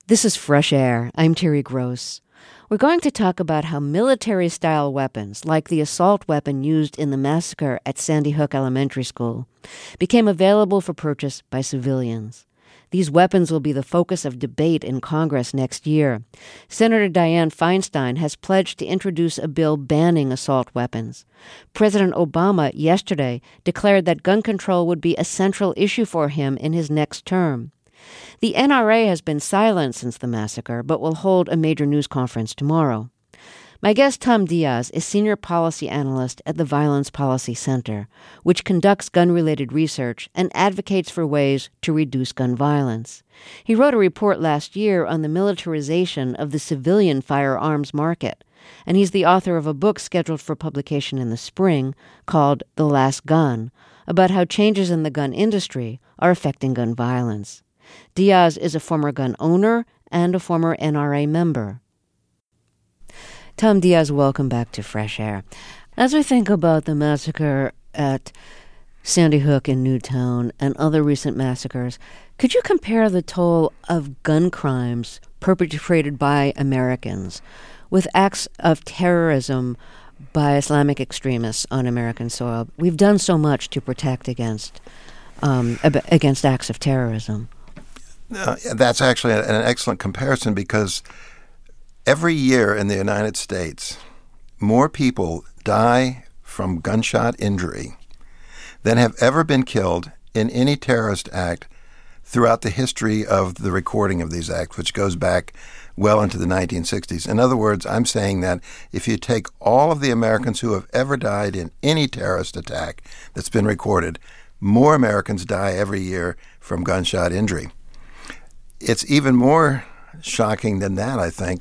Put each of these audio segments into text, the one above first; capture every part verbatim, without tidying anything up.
This is Fresh Air. I'm Terry Gross. We're going to talk about how military-style weapons, like the assault weapon used in the massacre at Sandy Hook Elementary School, became available for purchase by civilians. These weapons will be the focus of debate in Congress next year. Senator Dianne Feinstein has pledged to introduce a bill banning assault weapons. President Obama yesterday declared that gun control would be a central issue for him in his next term. The N R A has been silent since the massacre, but will hold a major news conference tomorrow. My guest, Tom Diaz, is senior policy analyst at the Violence Policy Center, which conducts gun-related research and advocates for ways to reduce gun violence. He wrote a report last year on the militarization of the civilian firearms market, and he's the author of a book scheduled for publication in the spring called The Last Gun, about how changes in the gun industry are affecting gun violence. Diaz is a former gun owner and a former N R A member. Tom Diaz, welcome back to Fresh Air. As we think about the massacre at Sandy Hook in Newtown and other recent massacres, could you compare the toll of gun crimes perpetrated by Americans with acts of terrorism by Islamic extremists on American soil? We've done so much to protect against um, against acts of terrorism. Uh, that's actually an excellent comparison because every year in the United States, more people die from gunshot injury than have ever been killed in any terrorist act throughout the history of the recording of these acts, which goes back well into the nineteen sixties. In other words, I'm saying that if you take all of the Americans who have ever died in any terrorist attack that's been recorded, more Americans die every year from gunshot injury. It's even more shocking than that, I think.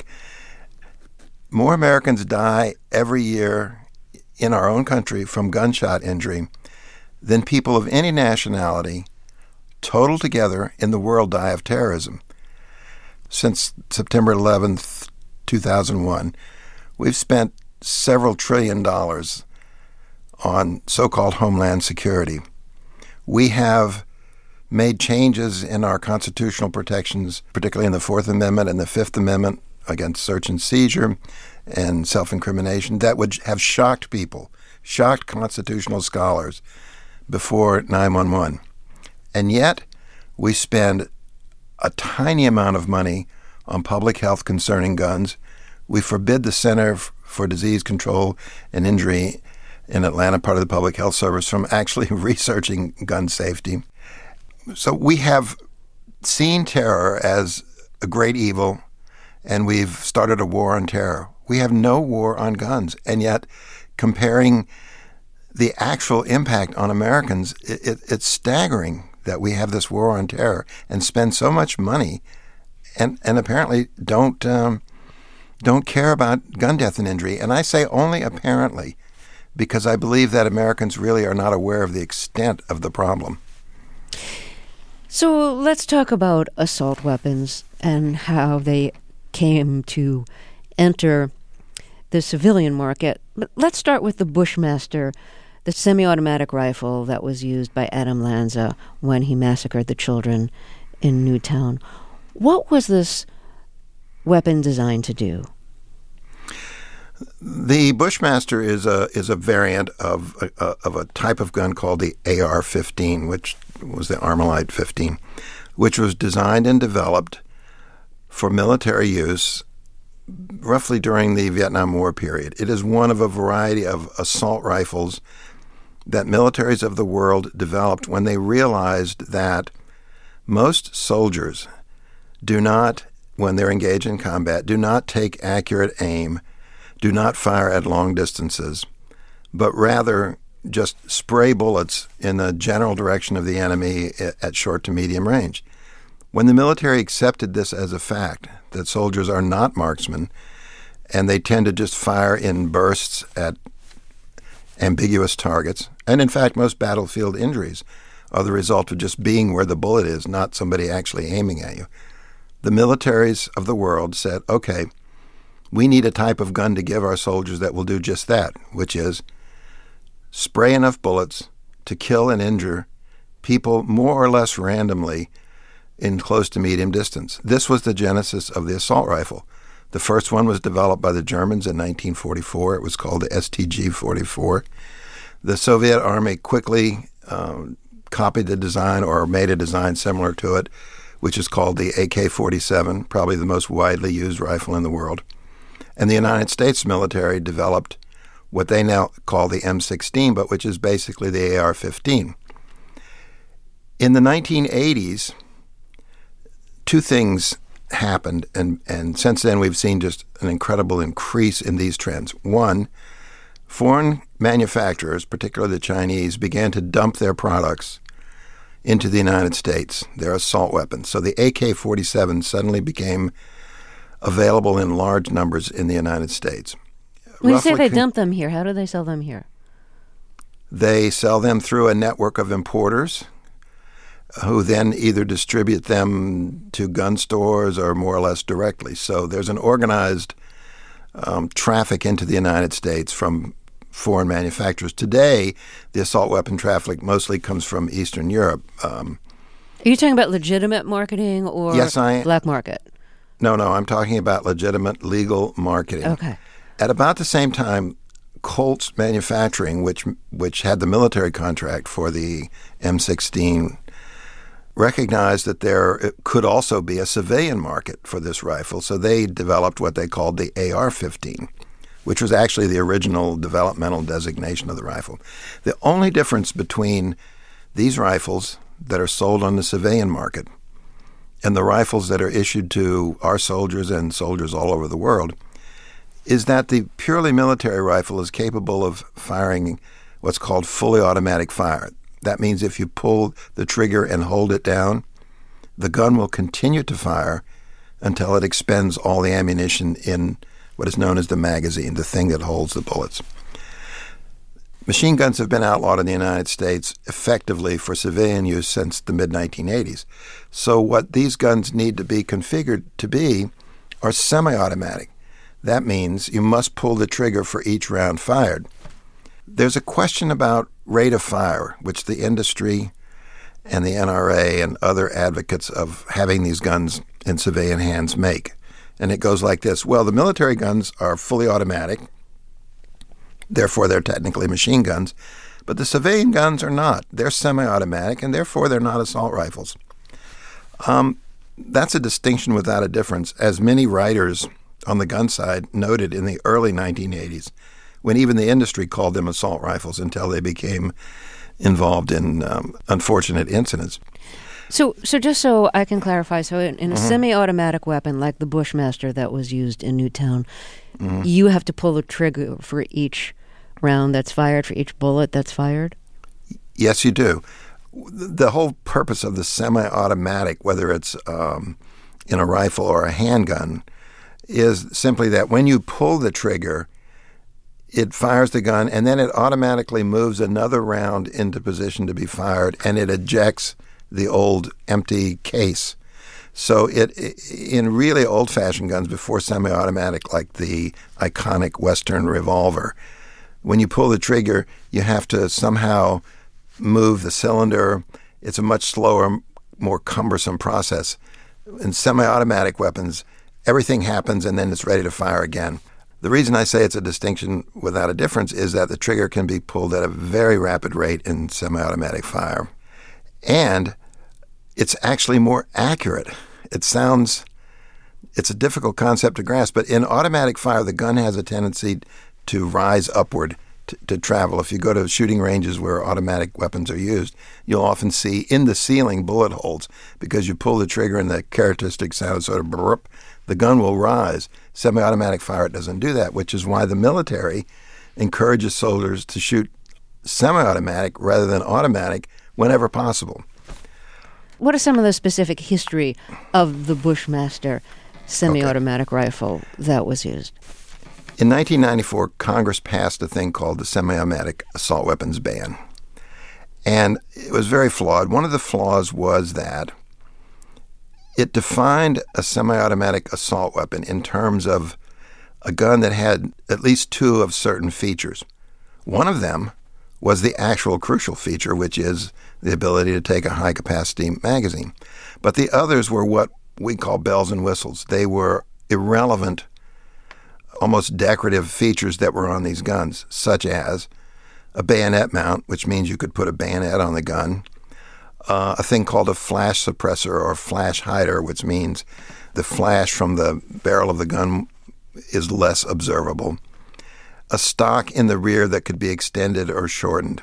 More Americans die every year in our own country from gunshot injury than people of any nationality total together in the world die of terrorism. Since September eleventh, two thousand one, we've spent several trillion dollars on so-called homeland security. We have made changes in our constitutional protections, particularly in the Fourth Amendment and the Fifth Amendment against search and seizure and self-incrimination, that would have shocked people, shocked constitutional scholars before nine one one. And yet, we spend a tiny amount of money on public health concerning guns. We forbid the Center for Disease Control and Injury in Atlanta, part of the Public Health Service, from actually researching gun safety. So we have seen terror as a great evil, and we've started a war on terror. We have no war on guns, and yet comparing the actual impact on Americans, it, it, it's staggering that we have this war on terror and spend so much money and, and apparently don't um, don't care about gun death and injury. And I say only apparently because I believe that Americans really are not aware of the extent of the problem. So let's talk about assault weapons and how they came to enter the civilian market. But let's start with the Bushmaster, the semi-automatic rifle that was used by Adam Lanza when he massacred the children in Newtown. What was this weapon designed to do? The Bushmaster is a is a variant of a, of a type of gun called the A R fifteen, which was the Armalite fifteen, which was designed and developed for military use roughly during the Vietnam War period. It is one of a variety of assault rifles that militaries of the world developed when they realized that most soldiers do not, when they're engaged in combat, do not take accurate aim, do not fire at long distances, but rather just spray bullets in the general direction of the enemy at short to medium range. When the military accepted this as a fact, that soldiers are not marksmen, and they tend to just fire in bursts at ambiguous targets, and in fact most battlefield injuries are the result of just being where the bullet is, not somebody actually aiming at you. The militaries of the world said, okay, we need a type of gun to give our soldiers that will do just that, which is spray enough bullets to kill and injure people more or less randomly in close to medium distance. This was the genesis of the assault rifle. The first one was developed by the Germans in nineteen forty-four. It was called the S T G forty-four. The Soviet Army quickly um, copied the design or made a design similar to it, which is called the A K forty-seven, probably the most widely used rifle in the world. And the United States military developed what they now call the M sixteen, but which is basically the A R fifteen. In the nineteen eighties, two things happened, and, and since then we've seen just an incredible increase in these trends. One, foreign manufacturers, particularly the Chinese, began to dump their products into the United States, their assault weapons. So the A K forty-seven suddenly became available in large numbers in the United States. When you say Roughly they dump them here, how do they sell them here? They sell them through a network of importers who then either distribute them to gun stores or more or less directly. So there's an organized um, traffic into the United States from foreign manufacturers. Today, the assault weapon traffic mostly comes from Eastern Europe. Um, Are you talking about legitimate marketing or yes, I, black market? No, no, I'm talking about legitimate legal marketing. Okay. At about the same time, Colts Manufacturing, which which had the military contract for the M sixteen, recognized that there could also be a civilian market for this rifle, so they developed what they called the A R fifteen, which was actually the original developmental designation of the rifle. The only difference between these rifles that are sold on the civilian market and the rifles that are issued to our soldiers and soldiers all over the world is that the purely military rifle is capable of firing what's called fully automatic fire. That means if you pull the trigger and hold it down, the gun will continue to fire until it expends all the ammunition in what is known as the magazine, the thing that holds the bullets. Machine guns have been outlawed in the United States effectively for civilian use since the mid nineteen eighties. So what these guns need to be configured to be are semi-automatic. That means you must pull the trigger for each round fired. There's a question about rate of fire, which the industry and the N R A and other advocates of having these guns in civilian hands make. And it goes like this. Well, the military guns are fully automatic. Therefore, they're technically machine guns. But the civilian guns are not. They're semi-automatic, and therefore they're not assault rifles. Um, that's a distinction without a difference, as many writers on the gun side noted in the early nineteen eighties, when even the industry called them assault rifles until they became involved in um, unfortunate incidents. So, so just so I can clarify, so in, in a Mm-hmm. semi-automatic weapon like the Bushmaster that was used in Newtown, Mm-hmm. you have to pull the trigger for each round that's fired, for each bullet that's fired? Yes, you do. The whole purpose of the semi-automatic, whether it's um, in a rifle or a handgun, is simply that when you pull the trigger, it fires the gun, and then it automatically moves another round into position to be fired, and it ejects the old empty case. So it, in really old-fashioned guns before semi-automatic, like the iconic Western revolver, when you pull the trigger, you have to somehow move the cylinder. It's a much slower, more cumbersome process. In semi-automatic weapons, everything happens and then it's ready to fire again. The reason I say it's a distinction without a difference is that the trigger can be pulled at a very rapid rate in semi-automatic fire. And it's actually more accurate. It sounds, it's a difficult concept to grasp, but in automatic fire, the gun has a tendency to rise upward, to, to travel. If you go to shooting ranges where automatic weapons are used, you'll often see in the ceiling bullet holes because you pull the trigger and the characteristic sound sort of brrrp, the gun will rise. Semi-automatic fire doesn't do that, which is why the military encourages soldiers to shoot semi-automatic rather than automatic whenever possible. What are some of the specific history of the Bushmaster semi-automatic okay. rifle that was used? In nineteen ninety-four, Congress passed a thing called the Semi-Automatic Assault Weapons Ban. And it was very flawed. One of the flaws was that it defined a semi-automatic assault weapon in terms of a gun that had at least two of certain features. One of them was the actual crucial feature, which is the ability to take a high-capacity magazine. But the others were what we call bells and whistles. They were irrelevant, almost decorative features that were on these guns, such as a bayonet mount, which means you could put a bayonet on the gun, uh, a thing called a flash suppressor or flash hider, which means the flash from the barrel of the gun is less observable, a stock in the rear that could be extended or shortened.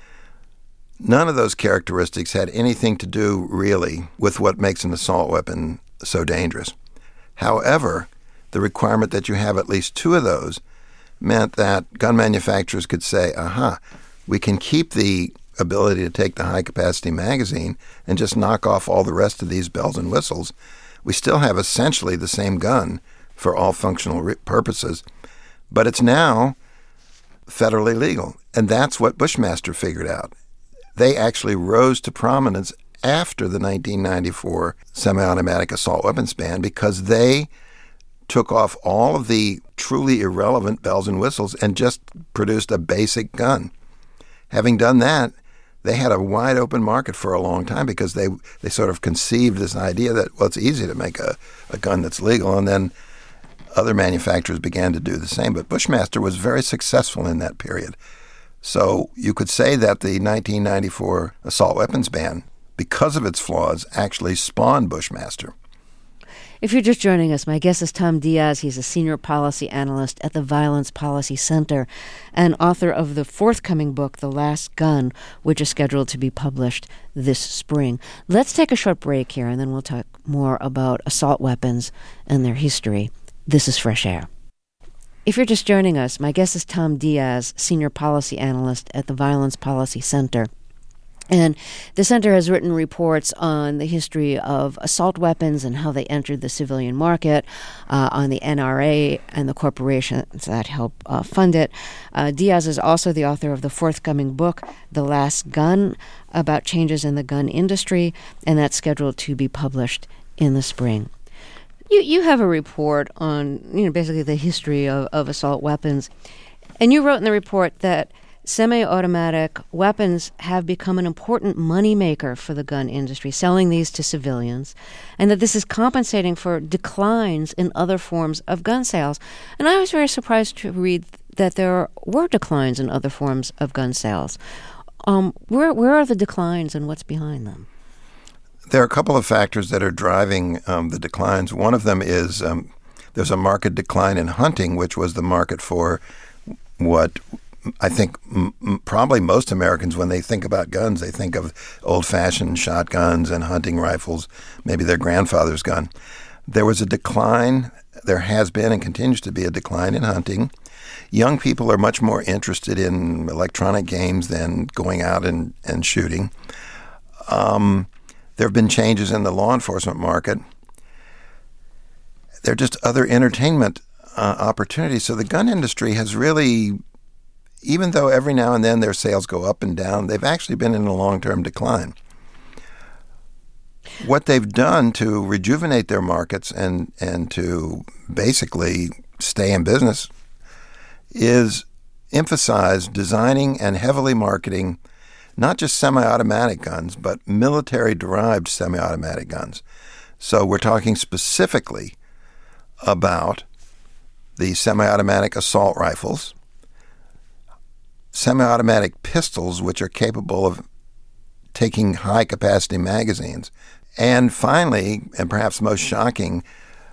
None of those characteristics had anything to do, really, with what makes an assault weapon so dangerous. However, the requirement that you have at least two of those meant that gun manufacturers could say, aha, we can keep the ability to take the high-capacity magazine and just knock off all the rest of these bells and whistles. We still have essentially the same gun for all functional re- purposes, but it's now federally legal. And that's what Bushmaster figured out. They actually rose to prominence after the nineteen ninety-four semi-automatic assault weapons ban because they took off all of the truly irrelevant bells and whistles and just produced a basic gun. Having done that, they had a wide open market for a long time because they, they sort of conceived this idea that, well, it's easy to make a, a gun that's legal, and then other manufacturers began to do the same. But Bushmaster was very successful in that period. So you could say that the nineteen ninety-four assault weapons ban, because of its flaws, actually spawned Bushmaster. If you're just joining us, my guest is Tom Diaz. He's a senior policy analyst at the Violence Policy Center and author of the forthcoming book, The Last Gun, which is scheduled to be published this spring. Let's take a short break here, and then we'll talk more about assault weapons and their history. This is Fresh Air. If you're just joining us, my guest is Tom Diaz, senior policy analyst at the Violence Policy Center. And the center has written reports on the history of assault weapons and how they entered the civilian market, uh, on the N R A and the corporations that help uh, fund it. Uh, Diaz is also the author of the forthcoming book, The Last Gun, about changes in the gun industry, and that's scheduled to be published in the spring. You you have a report on, you know, basically the history of, of assault weapons, and you wrote in the report that semi-automatic weapons have become an important moneymaker for the gun industry, selling these to civilians, and that this is compensating for declines in other forms of gun sales. And I was very surprised to read that there were declines in other forms of gun sales. Um, where where are the declines and what's behind them? There are a couple of factors that are driving um, the declines. One of them is um, there's a market decline in hunting, which was the market for what I think m- m- probably most Americans, when they think about guns, they think of old-fashioned shotguns and hunting rifles, maybe their grandfather's gun. There was a decline, there has been and continues to be a decline in hunting. Young people are much more interested in electronic games than going out and, and shooting. Um, there have been changes in the law enforcement market. There are just other entertainment uh, opportunities. So the gun industry has really, even though every now and then their sales go up and down, they've actually been in a long-term decline. What they've done to rejuvenate their markets and, and to basically stay in business is emphasize designing and heavily marketing not just semi-automatic guns, but military-derived semi-automatic guns. So we're talking specifically about the semi-automatic assault rifles, semi-automatic pistols, which are capable of taking high-capacity magazines, and finally, and perhaps most shocking,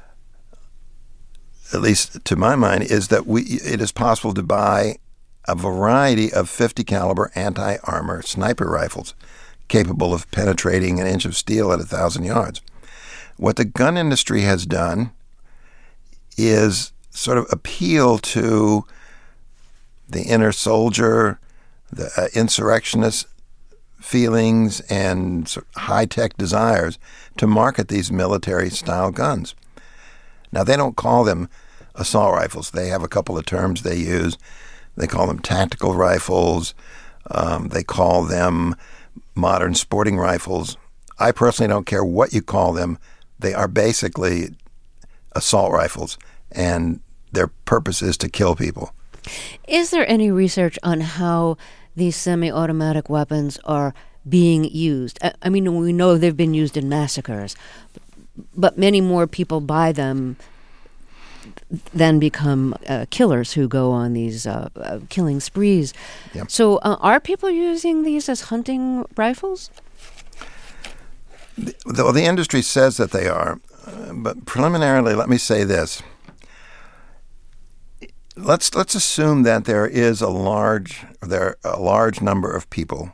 at least to my mind, is that we it is possible to buy a variety of fifty caliber anti-armor sniper rifles capable of penetrating an inch of steel at a thousand yards. What the gun industry has done is sort of appeal to the inner soldier, the uh, insurrectionist feelings and sort of high-tech desires to market these military-style guns. Now, they don't call them assault rifles. They have a couple of terms they use. They call them tactical rifles. Um, they call them modern sporting rifles. I personally don't care what you call them. They are basically assault rifles, and their purpose is to kill people. Is there any research on how these semi-automatic weapons are being used? I, I mean, we know they've been used in massacres, but many more people buy them than become uh, killers who go on these uh, uh, killing sprees. Yep. So uh, are people using these as hunting rifles? The, well, the industry says that they are, uh, but preliminarily, let me say this. Let's let's assume that there is a large there a large number of people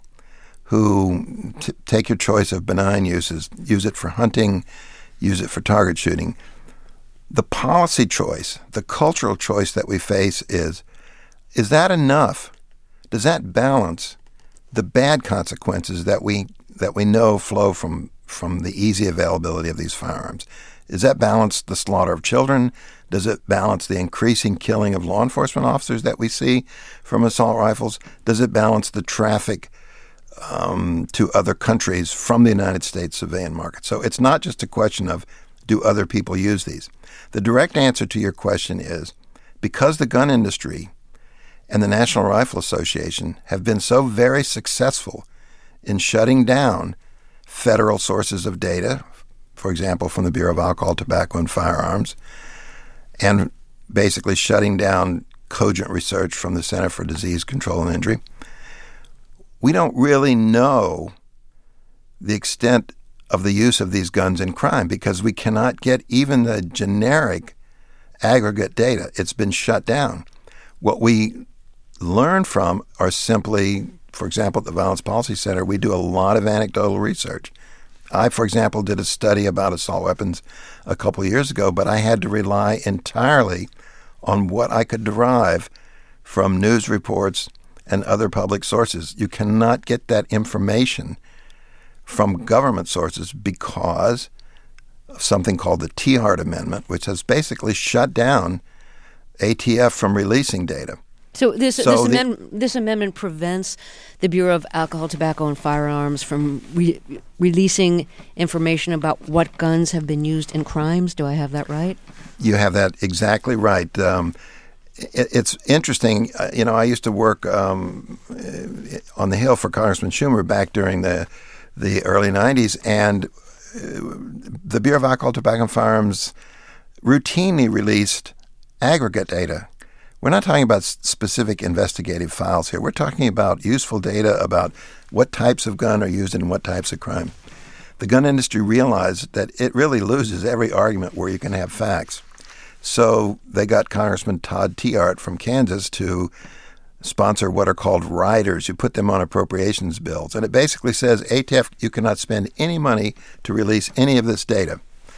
who t- take your choice of benign uses, use it for hunting, use it for target shooting. The policy choice, the cultural choice that we face is, is that enough? Does that balance the bad consequences that we that we know flow from from the easy availability of these firearms? Does that balance the slaughter of children? Does it balance the increasing killing of law enforcement officers that we see from assault rifles? Does it balance the traffic um, to other countries from the United States civilian market? So it's not just a question of, do other people use these? The direct answer to your question is, because the gun industry and the National Rifle Association have been so very successful in shutting down federal sources of data, for example, from the Bureau of Alcohol, Tobacco, and Firearms, and basically shutting down cogent research from the Center for Disease Control and Injury, we don't really know the extent of the use of these guns in crime because we cannot get even the generic aggregate data. It's been shut down. What we learn from are simply, for example, at the Violence Policy Center, we do a lot of anecdotal research. I, for example, did a study about assault weapons a couple of years ago, but I had to rely entirely on what I could derive from news reports and other public sources. You cannot get that information from government sources because of something called the Tiahrt Amendment, which has basically shut down A T F from releasing data. So this So this, the- amendment, this amendment prevents the Bureau of Alcohol, Tobacco, and Firearms from re- releasing information about what guns have been used in crimes. Do I have that right? You have that exactly right. Um, it, it's interesting. Uh, you know, I used to work um, on the Hill for Congressman Schumer back during the the early nineties, and uh, the Bureau of Alcohol, Tobacco, and Firearms routinely released aggregate data. We're not talking about specific investigative files here. We're talking about useful data about what types of gun are used in what types of crime. The gun industry realized that it really loses every argument where you can have facts. So they got Congressman Todd Tiahrt from Kansas to sponsor what are called riders. You put them on appropriations bills. And it basically says, A T F, you cannot spend any money to release any of this data.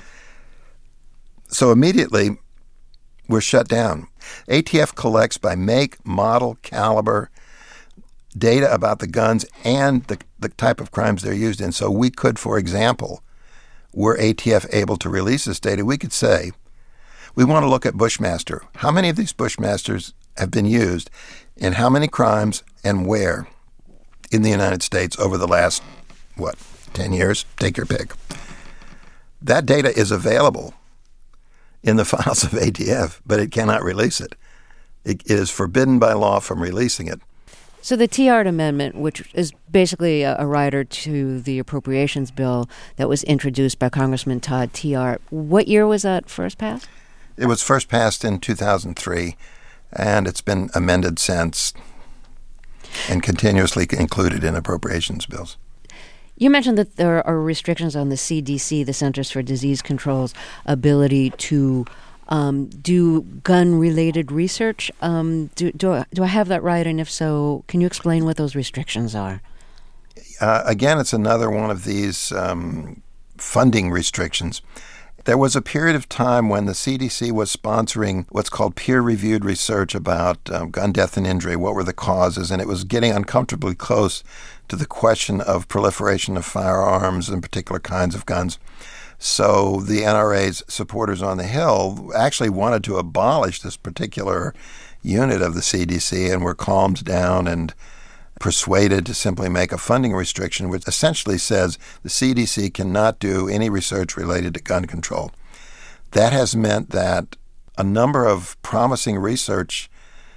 So immediately, we're shut down. A T F collects by make, model, caliber, data about the guns and the, the type of crimes they're used in. So we could, for example, were A T F able to release this data, we could say, we want to look at Bushmaster. How many of these Bushmasters have been used in how many crimes and where in the United States over the last, what, ten years? Take your pick. That data is available in the files of A T F, but it cannot release it. It, it is forbidden by law from releasing it. So the Tiahrt Amendment, which is basically a, a rider to the appropriations bill that was introduced by Congressman Todd Tiahrt, what year was that first passed? It was first passed in two thousand three, and it's been amended since and continuously included in appropriations bills. You mentioned that there are restrictions on the C D C, the Centers for Disease Control's ability to um, do gun-related research. Um, do, do, I, do I have that right? And if so, can you explain what those restrictions are? Uh, again, it's another one of these um, funding restrictions. There was a period of time when the C D C was sponsoring what's called peer-reviewed research about um, gun death and injury, what were the causes, and it was getting uncomfortably close to the question of proliferation of firearms and particular kinds of guns. So the N R A's supporters on the Hill actually wanted to abolish this particular unit of the C D C and were calmed down and persuaded to simply make a funding restriction, which essentially says the C D C cannot do any research related to gun control. That has meant that a number of promising research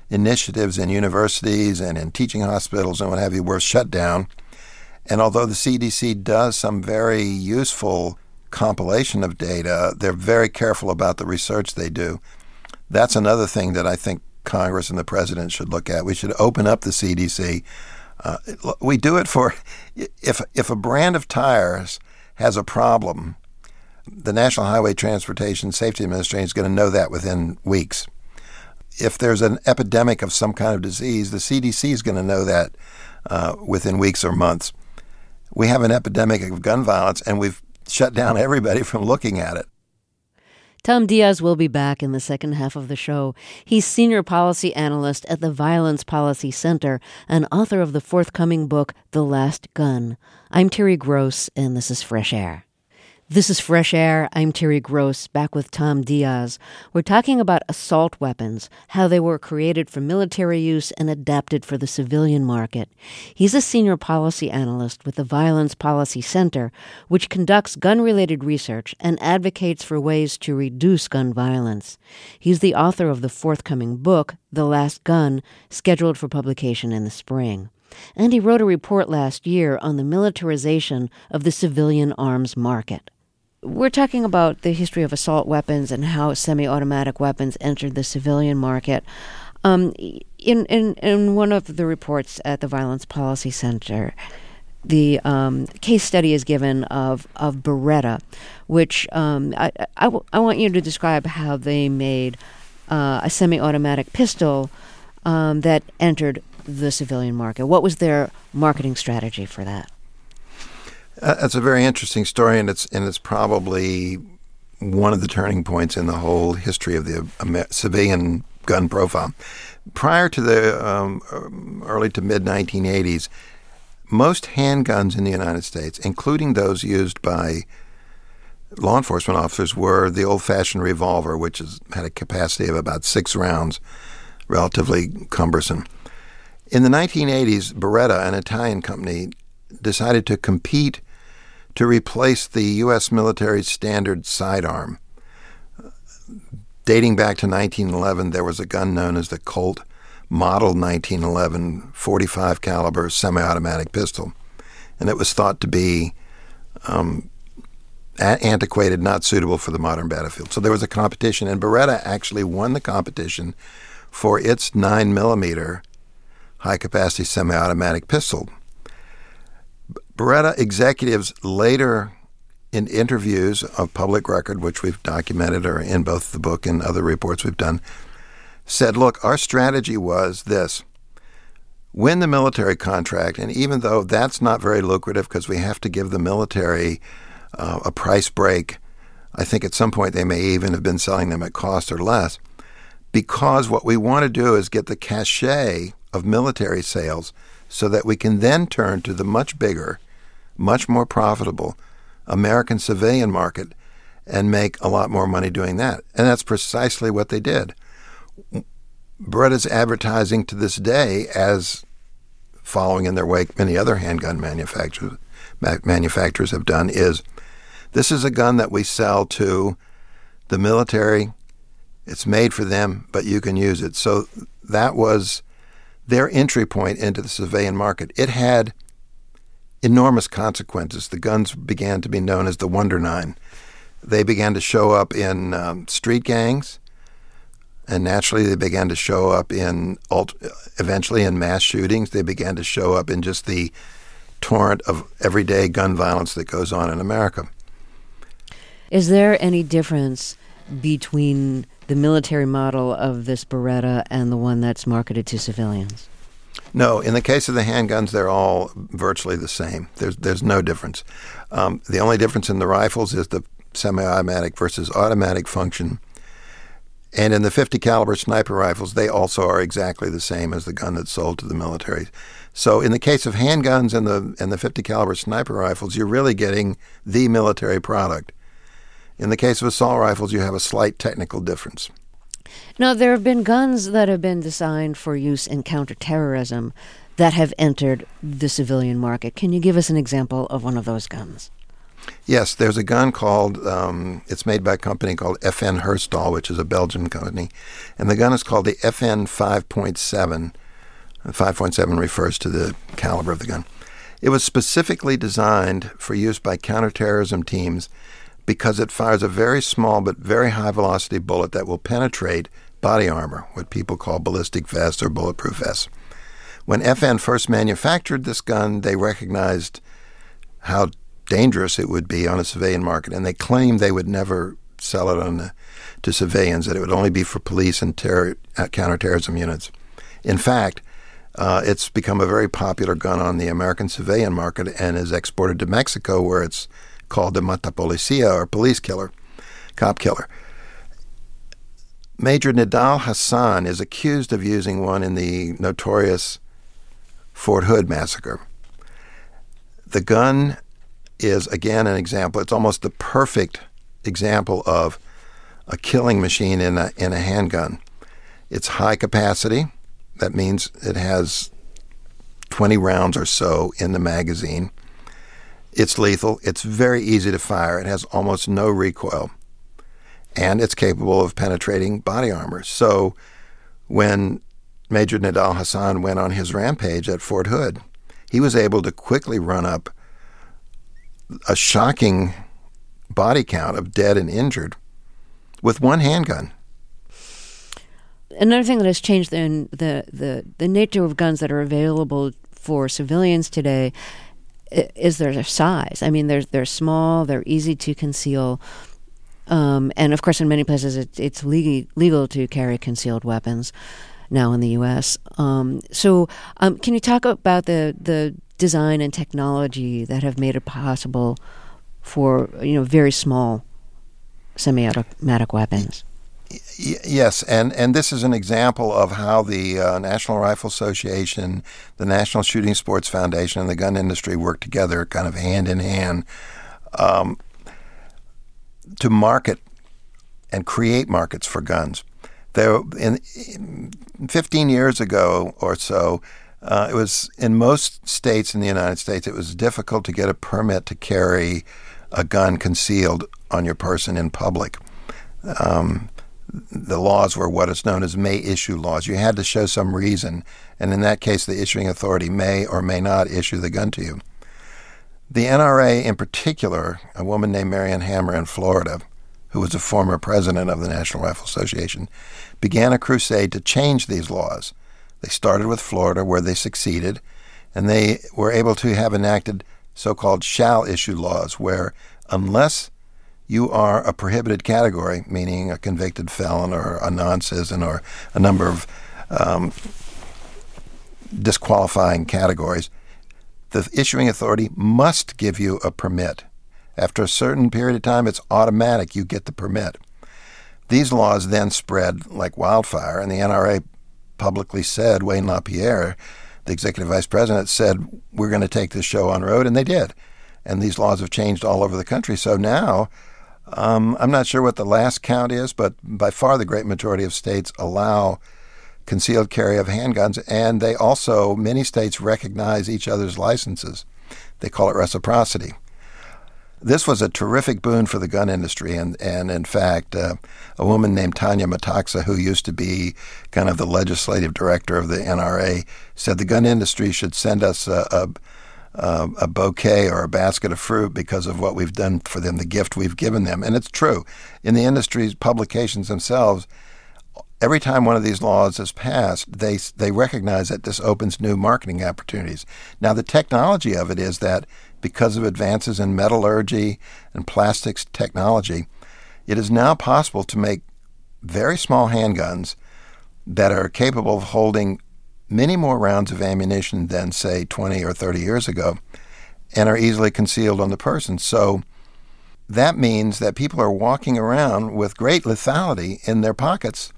initiatives in universities and in teaching hospitals and what have you were shut down. And although the C D C does some very useful compilation of data, they're very careful about the research they do. That's another thing that I think Congress and the president should look at. We should open up the C D C. Uh, we do it for, if if a brand of tires has a problem, the National Highway Transportation Safety Administration is going to know that within weeks. If there's an epidemic of some kind of disease, the C D C is going to know that uh, within weeks or months. We have an epidemic of gun violence, and we've shut down everybody from looking at it. Tom Diaz will be back in the second half of the show. He's senior policy analyst at the Violence Policy Center and author of the forthcoming book, The Last Gun. I'm Terry Gross, and this is Fresh Air. This is Fresh Air. I'm Terry Gross, back with Tom Diaz. We're talking about assault weapons, how they were created for military use and adapted for the civilian market. He's a senior policy analyst with the Violence Policy Center, which conducts gun-related research and advocates for ways to reduce gun violence. He's the author of the forthcoming book, The Last Gun, scheduled for publication in the spring. And he wrote a report last year on the militarization of the civilian arms market. We're talking about the history of assault weapons and how semi-automatic weapons entered the civilian market. Um, in, in, in one of the reports at the Violence Policy Center, the um, case study is given of, of Beretta, which um, I, I, w- I want you to describe how they made uh, a semi-automatic pistol um, that entered the civilian market. What was their marketing strategy for that? Uh, that's a very interesting story, and it's and it's probably one of the turning points in the whole history of the Amer- civilian gun profile. Prior to the um, early to mid nineteen eighties, most handguns in the United States, including those used by law enforcement officers, were the old-fashioned revolver, which is, had a capacity of about six rounds, relatively cumbersome. In the nineteen eighties, Beretta, an Italian company, decided to compete to replace the U S military's standard sidearm. Dating back to nineteen eleven, there was a gun known as the Colt Model nineteen eleven forty-five caliber semi-automatic pistol, and it was thought to be um, a- antiquated, not suitable for the modern battlefield. So there was a competition, and Beretta actually won the competition for its nine millimeter high-capacity semi-automatic pistol. Beretta executives later, in interviews of public record, which we've documented or in both the book and other reports we've done, said, look, our strategy was this: win the military contract, and even though that's not very lucrative because we have to give the military uh, a price break, I think at some point they may even have been selling them at cost or less, because what we want to do is get the cachet of military sales so that we can then turn to the much bigger, much more profitable American civilian market and make a lot more money doing that. And that's precisely what they did. Beretta's advertising to this day, as following in their wake many other handgun manufacturers, manufacturers have done, is this is a gun that we sell to the military. It's made for them, but you can use it. So that was their entry point into the civilian market. It had enormous consequences. The guns began to be known as the Wonder Nine. They began to show up in um, street gangs, and naturally they began to show up in, ult- eventually in mass shootings. They began to show up in just the torrent of everyday gun violence that goes on in America. Is there any difference between the military model of this Beretta and the one that's marketed to civilians? No. In the case of the handguns, they're all virtually the same. There's there's no difference. Um, the only difference in the rifles is the semi-automatic versus automatic function. And in the fifty caliber sniper rifles, they also are exactly the same as the gun that's sold to the military. So in the case of handguns and the and the fifty caliber sniper rifles, you're really getting the military product. In the case of assault rifles, you have a slight technical difference. Now, there have been guns that have been designed for use in counterterrorism that have entered the civilian market. Can you give us an example of one of those guns? Yes, there's a gun called, um, it's made by a company called F N Herstal, which is a Belgian company, and the gun is called the F N five point seven. five point seven refers to the caliber of the gun. It was specifically designed for use by counterterrorism teams because it fires a very small but very high-velocity bullet that will penetrate body armor, what people call ballistic vests or bulletproof vests. When F N first manufactured this gun, they recognized how dangerous it would be on a civilian market, and they claimed they would never sell it on the, to civilians, that it would only be for police and terror, uh, counterterrorism units. In fact, uh, it's become a very popular gun on the American civilian market and is exported to Mexico, where it's called the Matapolicía, or police killer, cop killer. Major Nidal Hasan is accused of using one in the notorious Fort Hood massacre. The gun is, again, an example. It's almost the perfect example of a killing machine in a, in a handgun. It's high capacity. That means it has twenty rounds or so in the magazine. It's lethal. It's very easy to fire. It has almost no recoil. And it's capable of penetrating body armor. So when Major Nidal Hasan went on his rampage at Fort Hood, he was able to quickly run up a shocking body count of dead and injured with one handgun. Another thing that has changed in the, the, the nature of guns that are available for civilians today is their size. I mean, they're, they're small, they're easy to conceal, um, and of course in many places it, it's legal, legal to carry concealed weapons now in the U S. Um, so um, can you talk about the, the design and technology that have made it possible for, you know, very small semi-automatic weapons? Y- yes, and, and this is an example of how the uh, National Rifle Association, the National Shooting Sports Foundation, and the gun industry work together kind of hand in hand um, to market and create markets for guns. There, in, in fifteen years ago or so, uh, it was in most states in the United States, it was difficult to get a permit to carry a gun concealed on your person in public. Um, the laws were what is known as may issue laws. You had to show some reason, and in that case, the issuing authority may or may not issue the gun to you. The N R A in particular, a woman named Marianne Hammer in Florida, who was a former president of the National Rifle Association, began a crusade to change these laws. They started with Florida, where they succeeded, and they were able to have enacted so-called shall-issue laws, where unless you are a prohibited category, meaning a convicted felon or a non-citizen or a number of um, disqualifying categories, the issuing authority must give you a permit. After a certain period of time, it's automatic. You get the permit. These laws then spread like wildfire, and the N R A publicly said, Wayne LaPierre, the executive vice president, said, we're going to take this show on road, and they did. And these laws have changed all over the country. So now, um, I'm not sure what the last count is, but by far the great majority of states allow concealed carry of handguns, and they also, many states recognize each other's licenses. They call it reciprocity. This was a terrific boon for the gun industry, and, and in fact, uh, a woman named Tanya Metaxa, who used to be kind of the legislative director of the N R A, said the gun industry should send us a, a, a bouquet or a basket of fruit because of what we've done for them, the gift we've given them. And it's true. In the industry's publications themselves, every time one of these laws is passed, they they recognize that this opens new marketing opportunities. Now, the technology of it is that because of advances in metallurgy and plastics technology, it is now possible to make very small handguns that are capable of holding many more rounds of ammunition than, say, twenty or thirty years ago, and are easily concealed on the person. So that means that people are walking around with great lethality in their pockets.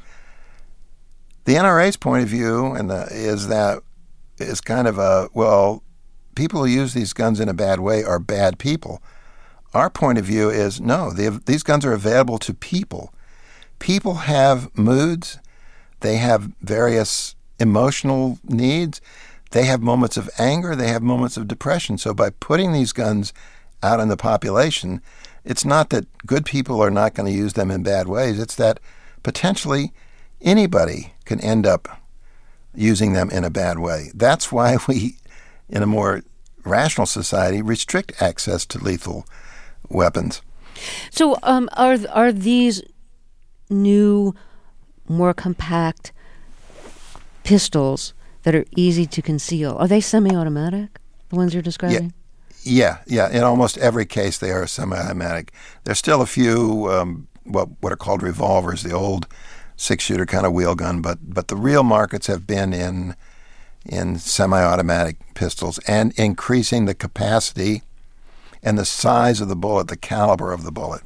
The N R A's point of view and the, is that is kind of a, well, people who use these guns in a bad way are bad people. Our point of view is, no, have, these guns are available to people. People have moods. They have various emotional needs. They have moments of anger. They have moments of depression. So by putting these guns out in the population, it's not that good people are not going to use them in bad ways. It's that potentially anybody can end up using them in a bad way. That's why we, in a more rational society, restrict access to lethal weapons. So um, are are these new, more compact pistols that are easy to conceal, are they semi-automatic, the ones you're describing? Yeah, yeah. yeah. In almost every case, they are semi-automatic. There's still a few um, what what are called revolvers, the old six-shooter kind of wheel gun, but but the real markets have been in in semi-automatic pistols and increasing the capacity and the size of the bullet, the caliber of the bullet.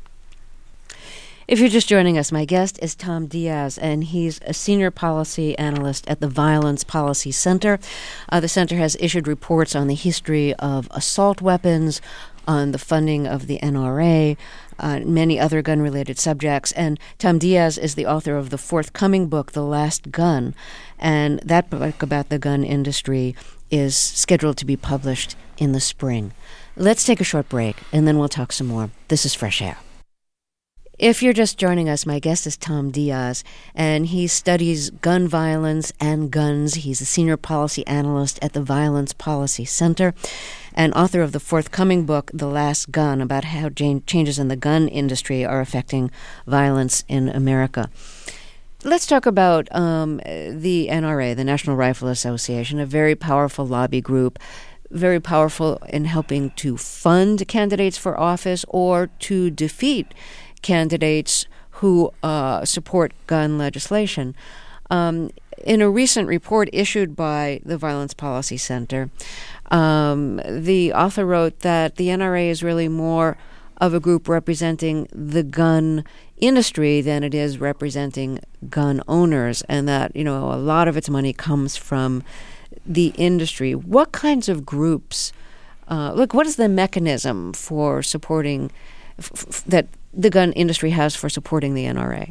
If you're just joining us, my guest is Tom Diaz, and he's a senior policy analyst at the Violence Policy Center. Uh, the center has issued reports on the history of assault weapons, on the funding of the N R A, uh, many other gun-related subjects. And Tom Diaz is the author of the forthcoming book, The Last Gun. And that book about the gun industry is scheduled to be published in the spring. Let's take a short break, and then we'll talk some more. This is Fresh Air. If you're just joining us, my guest is Tom Diaz, and he studies gun violence and guns. He's a senior policy analyst at the Violence Policy Center and author of the forthcoming book, The Last Gun, about how changes in the gun industry are affecting violence in America. Let's talk about um, the N R A, the National Rifle Association, a very powerful lobby group, very powerful in helping to fund candidates for office or to defeat candidates who uh, support gun legislation. Um, in a recent report issued by the Violence Policy Center, um, the author wrote that the N R A is really more of a group representing the gun industry than it is representing gun owners, and that, you know, a lot of its money comes from the industry. What kinds of groups, uh, look, what is the mechanism for supporting f- f- that the gun industry has for supporting the N R A?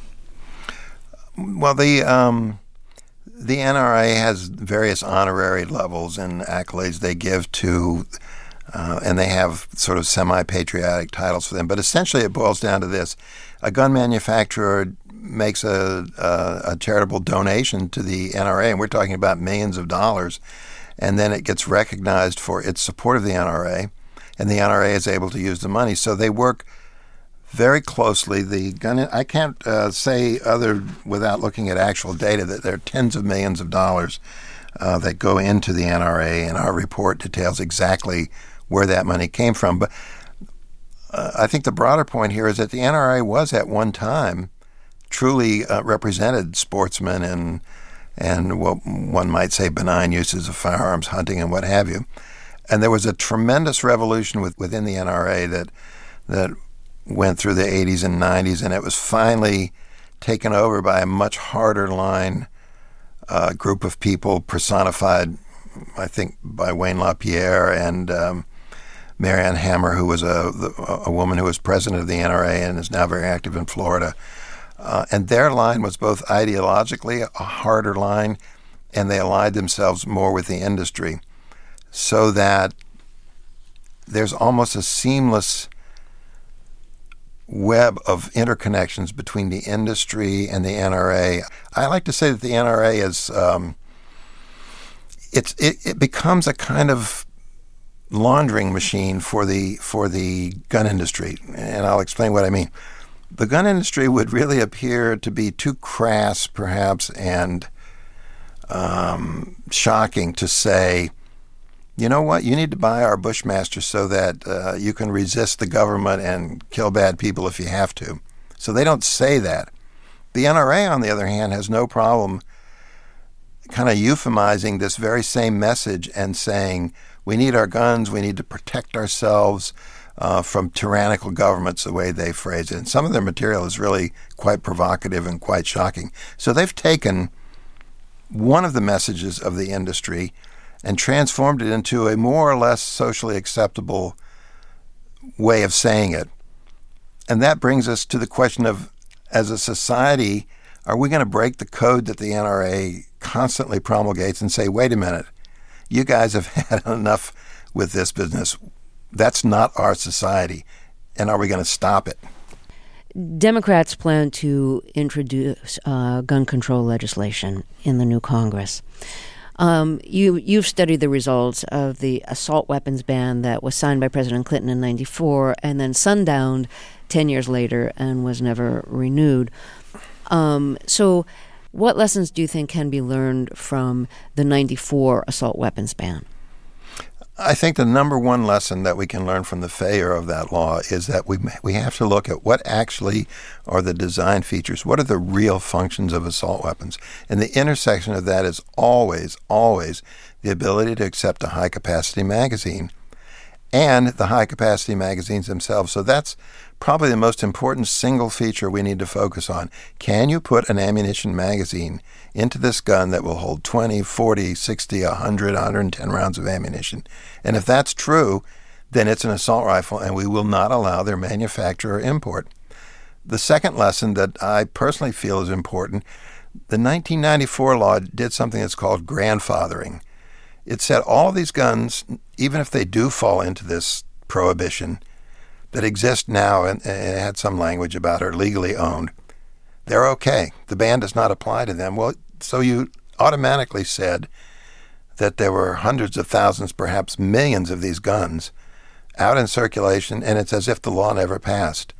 Well, the um, the N R A has various honorary levels and accolades they give to, uh, and they have sort of semi-patriotic titles for them. But essentially it boils down to this. A gun manufacturer makes a, a, a charitable donation to the N R A, and we're talking about millions of dollars, and then it gets recognized for its support of the N R A, and the N R A is able to use the money. So they work very closely. The gun, I can't uh, say other without looking at actual data that there are tens of millions of dollars uh, that go into the N R A, and our report details exactly where that money came from. But uh, I think the broader point here is that the N R A was at one time truly uh, represented sportsmen and and what one might say benign uses of firearms, hunting, and what have you. And there was a tremendous revolution with, within the N R A that that went through the eighties and nineties, and it was finally taken over by a much harder line uh, group of people personified, I think, by Wayne LaPierre and um, Marianne Hammer, who was a, a woman who was president of the N R A and is now very active in Florida. Uh, and their line was both ideologically a harder line, and they allied themselves more with the industry, so that there's almost a seamless web of interconnections between the industry and the N R A. I like to say that the N R A is um, it's it, it becomes a kind of laundering machine for the for the gun industry, and I'll explain what I mean. The gun industry would really appear to be too crass, perhaps, and um, shocking to say, you know what, you need to buy our Bushmaster so that uh, you can resist the government and kill bad people if you have to. So they don't say that. The N R A, on the other hand, has no problem kind of euphemizing this very same message and saying, we need our guns, we need to protect ourselves uh, from tyrannical governments, the way they phrase it. And some of their material is really quite provocative and quite shocking. So they've taken one of the messages of the industry and transformed it into a more or less socially acceptable way of saying it. And that brings us to the question of, as a society, are we going to break the code that the N R A constantly promulgates and say, wait a minute, you guys have had enough with this business. That's not our society. And are we going to stop it? Democrats plan to introduce uh, gun control legislation in the new Congress. Um, you, you've studied the results of the assault weapons ban that was signed by President Clinton in ninety-four and then sundowned ten years later and was never renewed. Um, so what lessons do you think can be learned from the ninety-four assault weapons ban? I think the number one lesson that we can learn from the failure of that law is that we we have to look at what actually are the design features. What are the real functions of assault weapons? And the intersection of that is always, always the ability to accept a high-capacity magazine and the high-capacity magazines themselves. So that's probably the most important single feature we need to focus on. Can you put an ammunition magazine into this gun that will hold twenty, forty, sixty, one hundred, one hundred ten rounds of ammunition? And if that's true, then it's an assault rifle, and we will not allow their manufacture or import. The second lesson that I personally feel is important, the nineteen ninety-four law did something that's called grandfathering. It said all these guns, even if they do fall into this prohibition that exist now, and, and it had some language about are legally owned, they're okay. The ban does not apply to them. Well, so you automatically said that there were hundreds of thousands, perhaps millions of these guns out in circulation, and it's as if the law never passed.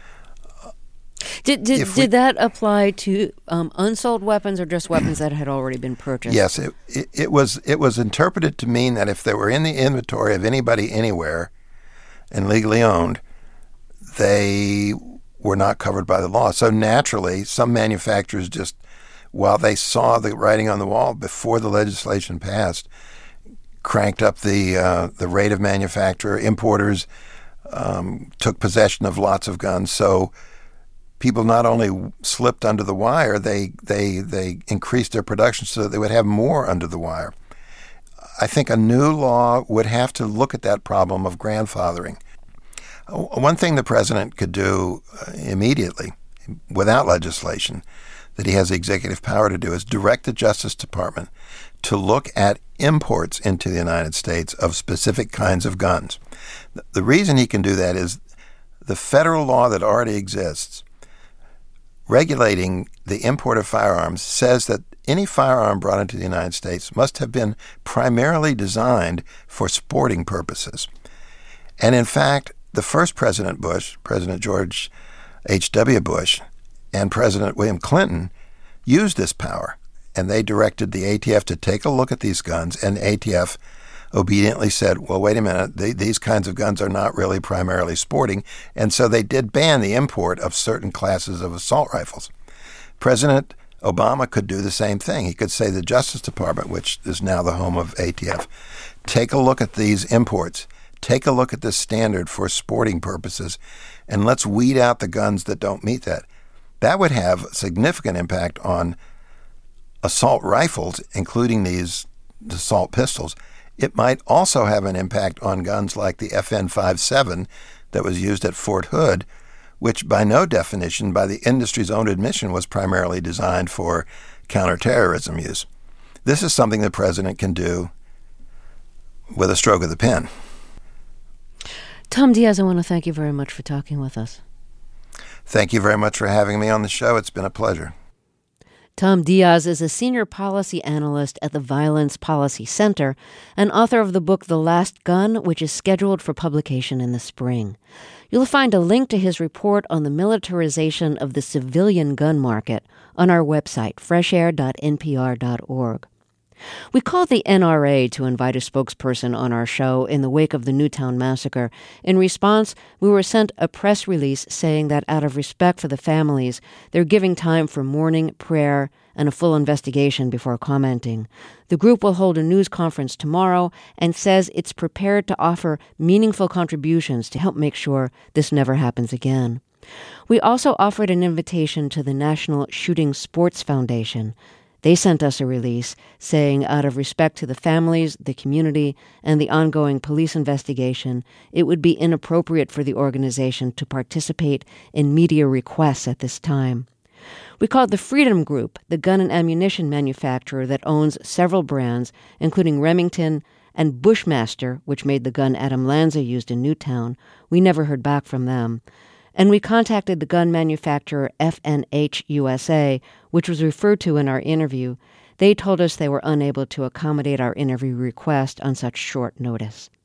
Did did, we, did that apply to um, unsold weapons or just weapons that had already been purchased? Yes, it, it, it was it was interpreted to mean that if they were in the inventory of anybody anywhere and legally owned, they were not covered by the law. So naturally, some manufacturers just, while they saw the writing on the wall before the legislation passed, cranked up the uh, the rate of manufacture. Importers um, took possession of lots of guns. So people not only slipped under the wire, they they they increased their production so that they would have more under the wire. I think a new law would have to look at that problem of grandfathering. One thing the president could do immediately, without legislation, that he has the executive power to do, is direct the Justice Department to look at imports into the United States of specific kinds of guns. The reason he can do that is the federal law that already exists regulating the import of firearms says that any firearm brought into the United States must have been primarily designed for sporting purposes. And in fact, the first President Bush, President George H W. Bush, and President William Clinton used this power, and they directed the A T F to take a look at these guns, and the A T F obediently said, well, wait a minute, they, these kinds of guns are not really primarily sporting, and so they did ban the import of certain classes of assault rifles. President Obama could do the same thing. He could say the Justice Department, which is now the home of A T F, take a look at these imports. Take a look at this standard for sporting purposes, and let's weed out the guns that don't meet that. That would have a significant impact on assault rifles, including these assault pistols. It might also have an impact on guns like the F N fifty-seven that was used at Fort Hood, which by no definition, by the industry's own admission, was primarily designed for counterterrorism use. This is something the president can do with a stroke of the pen. Tom Diaz, I want to thank you very much for talking with us. Thank you very much for having me on the show. It's been a pleasure. Tom Diaz is a senior policy analyst at the Violence Policy Center and author of the book The Last Gun, which is scheduled for publication in the spring. You'll find a link to his report on the militarization of the civilian gun market on our website, fresh air dot n p r dot org. We called the N R A to invite a spokesperson on our show in the wake of the Newtown massacre. In response, we were sent a press release saying that out of respect for the families, they're giving time for mourning, prayer, and a full investigation before commenting. The group will hold a news conference tomorrow and says it's prepared to offer meaningful contributions to help make sure this never happens again. We also offered an invitation to the National Shooting Sports Foundation. They sent us a release saying, out of respect to the families, the community, and the ongoing police investigation, it would be inappropriate for the organization to participate in media requests at this time. We called the Freedom Group, the gun and ammunition manufacturer that owns several brands, including Remington, And Bushmaster, which made the gun Adam Lanza used in Newtown, we never heard back from them. And we contacted the gun manufacturer F N H U S A, which was referred to in our interview. They told us they were unable to accommodate our interview request on such short notice.